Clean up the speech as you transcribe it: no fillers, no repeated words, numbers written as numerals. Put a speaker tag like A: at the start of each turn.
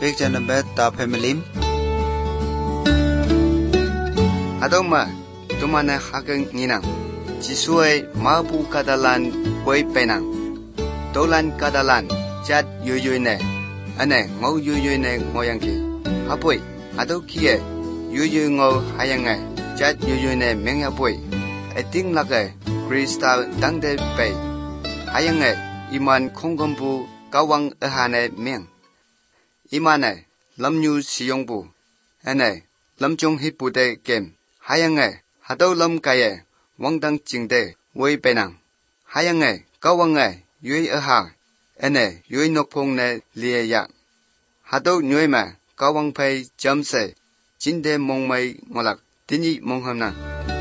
A: big janabet ta family
B: Adoma tumana hagang ninang Jisuay mabu kadalan way penang Dolan kadalan Jad yuyoy ne Ane ngau yuyoy ne ngoyang ki Apoy ado kiye yuyoy ngau hayang ne Jad yuyoy ne meng apoy Eting lagay Krista dangde bay Hayang ne iman konggombu Kawang ahane meng Iman ne lam nyu siyongbu Ane lam chung hipu de game Hayang ne hado lam kaye Wang dang ching de way penang Hayang ne kawang ne yuy aha Ane yuy nokpong ne liye ya Hado nyuy ma kawang pay jam se Jinde mong may ngolak Dini mong ham na